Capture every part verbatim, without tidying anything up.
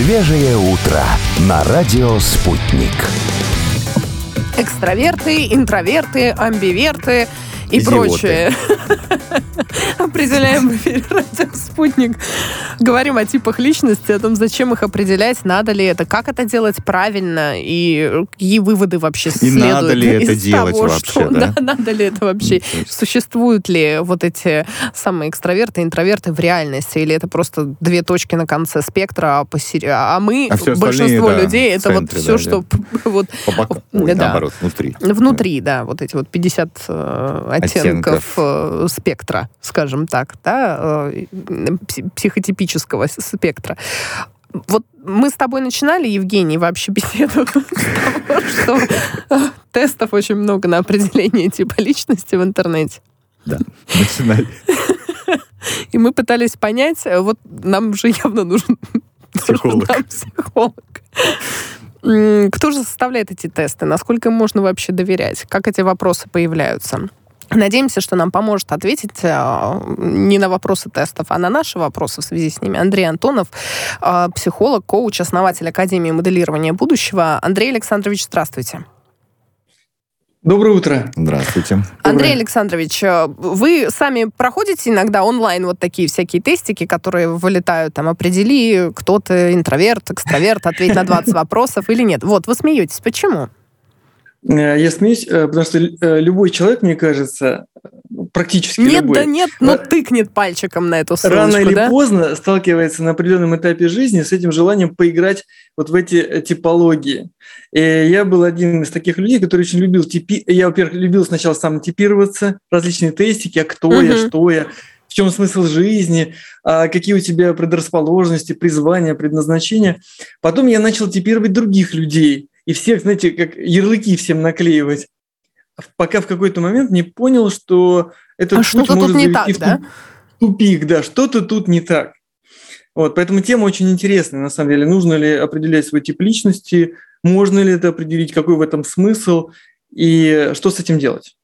Свежее утро на радио «Спутник». Экстраверты, интроверты, амбиверты и Идиоты. прочее. Определяем в эфире радио «Спутник». Говорим о типах личности, о том, зачем их определять, надо ли это, как это делать правильно и какие выводы вообще И следуют. надо ли это из делать того, вообще, что- да? Надо ли это вообще? То есть- Существуют ли вот эти самые экстраверты, интроверты в реальности? Или это просто две точки на конце спектра, а, посере- а мы, А все остальные, большинство да, людей, в это вот центре, все, да, что вот По бокам. Ой, Да. наоборот, внутри. внутри, да, вот эти вот пятьдесят э, оттенков, Оттенков. э, спектра, скажем так, да, э, пси- психотипического с- спектра. Вот мы с тобой начинали, Евгений, вообще беседу с того, что э, тестов очень много на определение типа личности в интернете. Да, начинали. И мы пытались понять, э, вот нам же явно нужен Психолог. нужен, да, психолог. М, Кто же составляет эти тесты? Насколько им можно вообще доверять? Как эти вопросы появляются? Надеемся, что нам поможет ответить э, не на вопросы тестов, а на наши вопросы в связи с ними. Андрей Антонов, э, психолог, коуч, основатель Академии моделирования будущего. Андрей Александрович, здравствуйте. Доброе утро. Здравствуйте. Андрей Доброе. Александрович, э, вы сами проходите иногда онлайн вот такие всякие тестики, которые вылетают, там, определи, кто ты, интроверт, экстраверт, ответь на двадцать вопросов или нет. Вот, вы смеетесь. Почему? Э, Я смеюсь, э, потому что э, любой человек, мне кажется, ну, практически Нет, любой, да нет, ну Ра- тыкнет пальчиком на эту ссылочку, рано или да? поздно сталкивается на определенном этапе жизни с этим желанием поиграть вот в эти э, типологии. И я был один из таких людей, который очень любил типи... Я, во-первых, любил сначала сам типироваться, различные тестики, а кто я, Мгм. что я, в чем смысл жизни, а какие у тебя предрасположенности, призвания, предназначения. Потом я начал типировать других людей и всех, знаете, как ярлыки всем наклеивать. Пока в какой-то момент не понял, что этот А путь что-то тут может не завести так, в да? тупик, да, что-то тут не так. Вот, поэтому тема очень интересная, на самом деле. Нужно ли определять свой тип личности, можно ли это определить, какой в этом смысл и что с этим делать?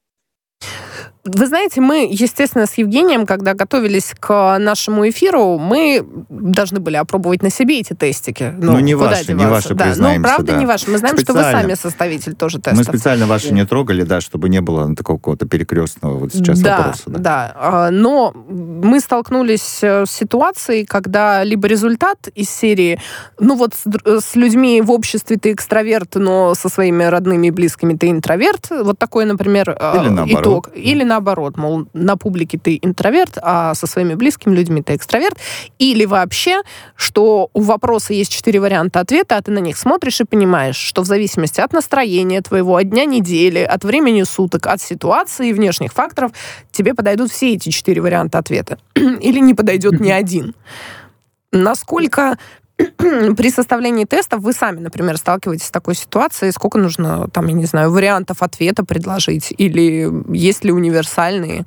Вы знаете, мы, естественно, с Евгением, когда готовились к нашему эфиру, мы должны были опробовать на себе эти тестики. Ну, не куда ваши, не деваться? ваши, да, признаемся, Ну, правда, да. не ваши. Мы знаем, что вы Специально. сами составитель тоже тестов. Мы специально ваши не трогали, да, чтобы не было такого какого-то перекрестного вот сейчас да, вопроса. Да, А, но мы столкнулись э, с ситуацией, когда либо результат из серии, ну вот с, др- с людьми в обществе ты экстраверт, но со своими родными и близкими ты интроверт, вот такой, например, э, Или наоборот. итог. Или наоборот, мол, на публике ты интроверт, а со своими близкими людьми ты экстраверт. Или вообще, что у вопроса есть четыре варианта ответа, а ты на них смотришь и понимаешь, что в зависимости от настроения твоего, от дня недели, от времени суток, от ситуации и внешних факторов, тебе подойдут все эти четыре варианта ответа. Или не подойдет ни один. Насколько при составлении тестов вы сами, например, сталкиваетесь с такой ситуацией, сколько нужно, там, я не знаю, вариантов ответа предложить? Или есть ли универсальные?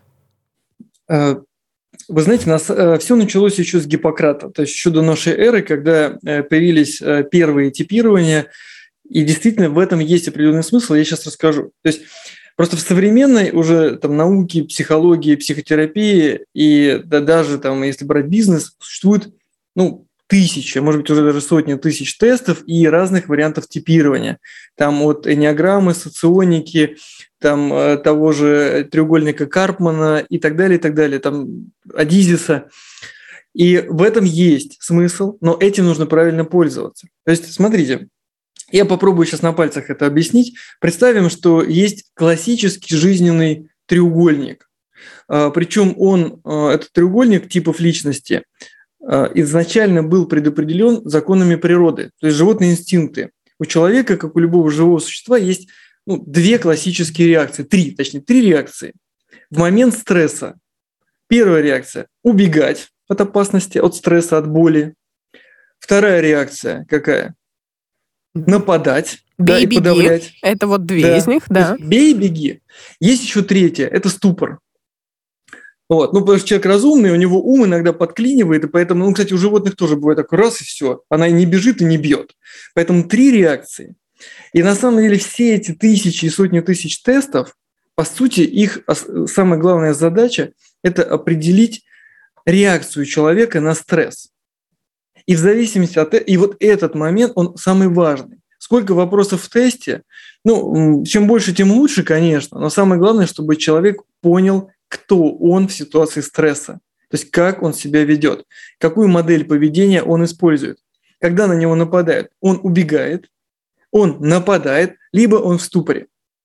Э, Вы знаете, у нас все началось еще с Гиппократа, то есть еще до нашей эры, когда э, появились э, первые типирования, и действительно в этом есть определенный смысл, я сейчас расскажу. То есть просто в современной уже там науке, психологии, психотерапии и да, даже там, если брать бизнес, существует ну, тысячи, может быть, уже даже сотни тысяч тестов и разных вариантов типирования. Там от энеограммы, соционики, там э, того же треугольника Карпмана и так далее, и так далее, там Адизиса. И в этом есть смысл, но этим нужно правильно пользоваться. То есть, смотрите, я попробую сейчас на пальцах это объяснить. Представим, что есть классический жизненный треугольник. Э, причем он, э, этот треугольник типов личности, э, изначально был предопределен законами природы, то есть животные инстинкты. У человека, как у любого живого существа, есть ну, две классические реакции, три, точнее, три реакции. В момент стресса. Первая реакция – убегать от опасности, от стресса, от боли. Вторая реакция какая? Нападать, да, Бей, и беги. подавлять. Это вот две Да. из них, То да. есть бей, беги. Есть еще третья – это ступор. Вот. Ну, потому что человек разумный, у него ум иногда подклинивает, и поэтому, ну, кстати, у животных тоже бывает так, раз и все. Она и не бежит, и не бьет. Поэтому три реакции. И на самом деле все эти тысячи и сотни тысяч тестов, по сути, их самая главная задача – это определить реакцию человека на стресс. И в зависимости от... И вот этот момент, он самый важный. Сколько вопросов в тесте? Ну, чем больше, тем лучше, конечно. Но самое главное, чтобы человек понял, кто он в ситуации стресса. То есть как он себя ведет, какую модель поведения он использует. Когда на него нападают, он убегает, он нападает, либо он в ступоре.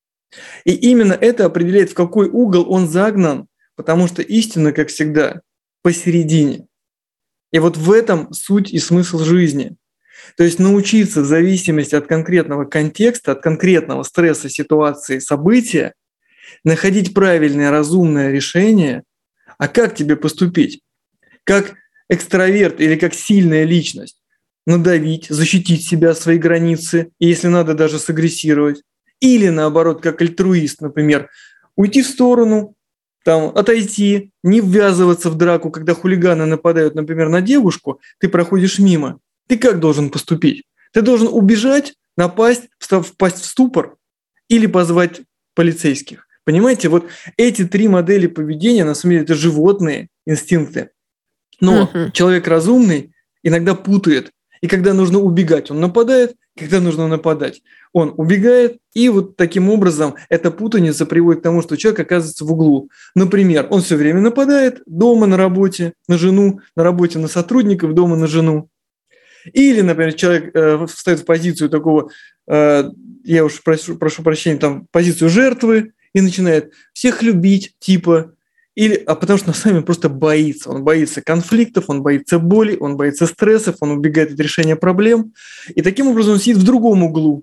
И именно это определяет, в какой угол он загнан, потому что истина, как всегда, посередине. И вот в этом суть и смысл жизни. То есть научиться в зависимости от конкретного контекста, от конкретного стресса, ситуации, события, находить правильное, разумное решение, а как тебе поступить? Как экстраверт или как сильная личность? Надавить, защитить себя, свои границы, и если надо, даже сагрессировать. Или наоборот, как альтруист, например, уйти в сторону, там, отойти, не ввязываться в драку, когда хулиганы нападают, например, на девушку, ты проходишь мимо. Ты как должен поступить? Ты должен убежать, напасть, впасть в ступор или позвать полицейских. Понимаете, вот эти три модели поведения, на самом деле, это животные инстинкты. Но uh-huh. человек разумный иногда путает. И когда нужно убегать, он нападает, когда нужно нападать, он убегает. И вот таким образом эта путаница приводит к тому, что человек оказывается в углу. Например, он все время нападает дома, на работе, на жену, на работе на сотрудников, дома на жену. Или, например, человек э, встает в позицию такого, э, я уж прошу, прошу прощения, там, позицию жертвы и начинает всех любить, типа, или, а потому что на самом деле просто боится. Он боится конфликтов, он боится боли, он боится стрессов, он убегает от решения проблем. И таким образом он сидит в другом углу.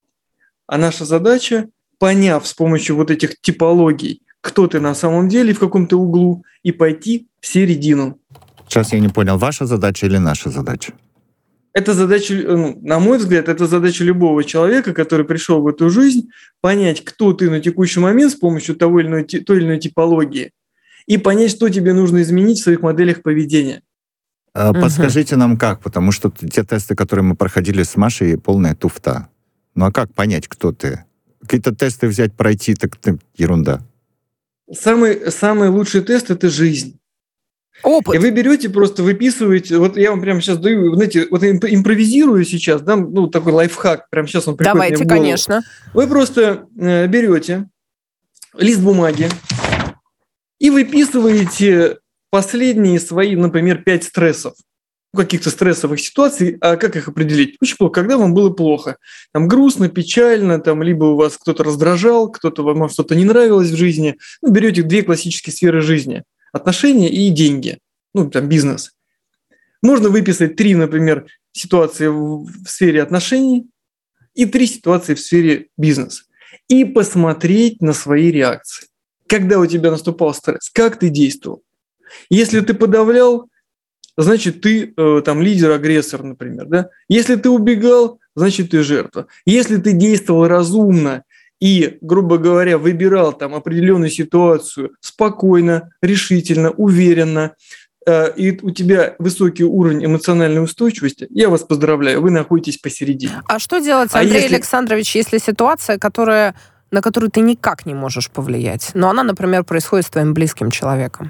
А наша задача, поняв с помощью вот этих типологий, кто ты на самом деле, в каком ты углу, и пойти в середину. Сейчас я не понял, ваша задача или наша задача? Это задача, ну, на мой взгляд, это задача любого человека, который пришел в эту жизнь, понять, кто ты на текущий момент с помощью того или иной, той или иной типологии, и понять, что тебе нужно изменить в своих моделях поведения. Подскажите угу. нам как, потому что те тесты, которые мы проходили с Машей, полная туфта. Ну а как понять, кто ты? Какие-то тесты взять, пройти, так это ерунда. Самый, самый лучший тест – это жизнь. Опыт. И вы берете, просто выписываете, вот я вам прямо сейчас даю, знаете, вот импровизирую сейчас, да, ну, такой лайфхак, прямо сейчас он приходит Давайте, мне в голову. конечно. Вы просто э, берете лист бумаги и выписываете последние свои, например, пять стрессов, каких-то стрессовых ситуаций, а как их определить? Очень плохо, когда вам было плохо, там грустно, печально, там либо у вас кто-то раздражал, кто-то вам что-то не нравилось в жизни, ну, берете две классические сферы жизни. Отношения и деньги, ну, там, бизнес. Можно выписать три, например, ситуации в сфере отношений и три ситуации в сфере бизнеса. И посмотреть на свои реакции. Когда у тебя наступал стресс, как ты действовал. Если ты подавлял, значит, ты э, там лидер-агрессор, например. Да? Если ты убегал, значит, ты жертва. Если ты действовал разумно, и, грубо говоря, выбирал там определенную ситуацию спокойно, решительно, уверенно, э, и у тебя высокий уровень эмоциональной устойчивости, я вас поздравляю, вы находитесь посередине. А что делать, а Андрей если... Александрович, если ситуация, которая, на которую ты никак не можешь повлиять, но она, например, происходит с твоим близким человеком?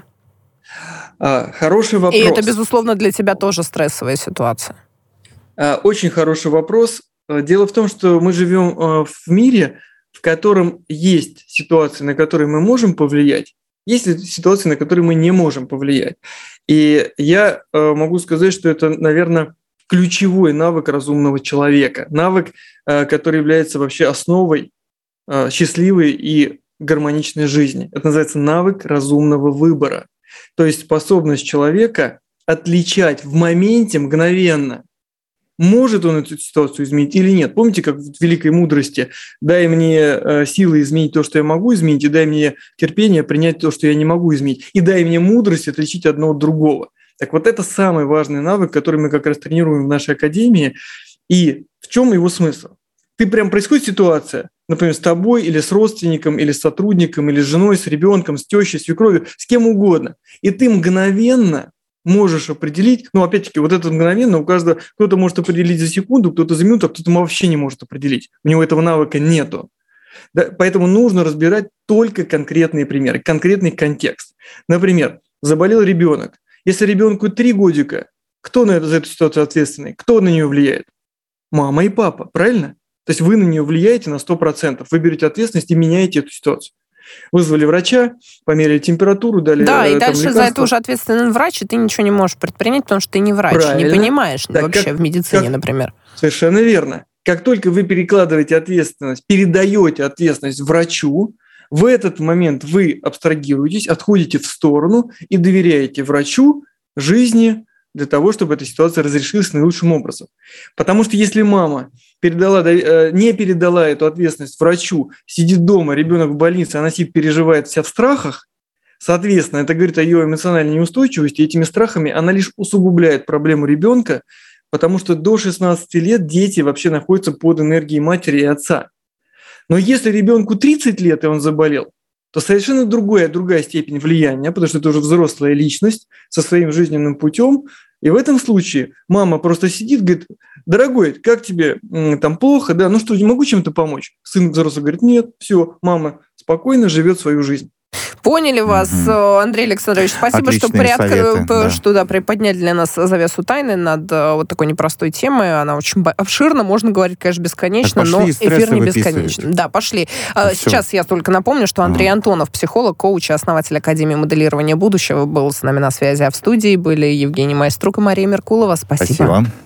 А, хороший вопрос. И это, безусловно, для тебя тоже стрессовая ситуация. А, очень хороший вопрос. Дело в том, что мы живем а, в мире, в котором есть ситуации, на которые мы можем повлиять, есть ситуации, на которые мы не можем повлиять. И я э, могу сказать, что это, наверное, ключевой навык разумного человека, навык, э, который является вообще основой э, счастливой и гармоничной жизни. Это называется навык разумного выбора. То есть способность человека отличать в моменте мгновенно, может он эту ситуацию изменить или нет. Помните, как в великой мудрости «дай мне э, силы изменить то, что я могу изменить, и дай мне терпение принять то, что я не могу изменить, и дай мне мудрость отличить одно от другого». Так вот это самый важный навык, который мы как раз тренируем в нашей академии. И в чем его смысл? Ты прям происходит ситуация, например, с тобой или с родственником, или с сотрудником, или с женой, с ребенком, с тещей, с свекровью, с кем угодно. И ты мгновенно можешь определить, ну, опять-таки, вот это мгновенно у каждого, кто-то может определить за секунду, кто-то за минуту, а кто-то вообще не может определить. У него этого навыка нету. Да, поэтому нужно разбирать только конкретные примеры, конкретный контекст. Например, заболел ребенок. Если ребенку три годика, кто на, за эту ситуацию ответственный? Кто на нее влияет? Мама и папа, правильно? То есть вы на нее влияете на сто процентов. Вы берете ответственность и меняете эту ситуацию. Вызвали врача, померили температуру, дали Да, и там, дальше лекарства. за это уже ответственен врач, и ты ничего не можешь предпринять, потому что ты не врач, Правильно. не понимаешь Так вообще как, в медицине, как, например. Совершенно верно. Как только вы перекладываете ответственность, передаете ответственность врачу, в этот момент вы абстрагируетесь, отходите в сторону и доверяете врачу жизни для того, чтобы эта ситуация разрешилась наилучшим образом. Потому что если мама передала, не передала эту ответственность врачу, сидит дома, ребенок в больнице, она сидит, переживает, вся в страхах, соответственно, это говорит о ее эмоциональной неустойчивости, и этими страхами она лишь усугубляет проблему ребенка, потому что до шестнадцати лет дети вообще находятся под энергией матери и отца. Но если ребенку тридцать лет, и он заболел, то совершенно другая, другая степень влияния, потому что это уже взрослая личность со своим жизненным путем. И в этом случае мама просто сидит, говорит: дорогой, как тебе, там плохо, да, ну что, не могу чем-то помочь? Сын взрослый говорит: нет, все, мама спокойно живет свою жизнь. Поняли вас, угу. Андрей Александрович. Спасибо, что, приотк... советы, да. что да, приподняли для нас завесу тайны над вот такой непростой темой. Она очень обширна, можно говорить, конечно, бесконечно, но эфир не бесконечный. Да, пошли. Ну, Сейчас все. Я только напомню, что Андрей а. Антонов, психолог, коуч и основатель Академии моделирования будущего, был с нами на связи, а в студии были Евгений Майструк и Мария Меркулова. Спасибо. Спасибо.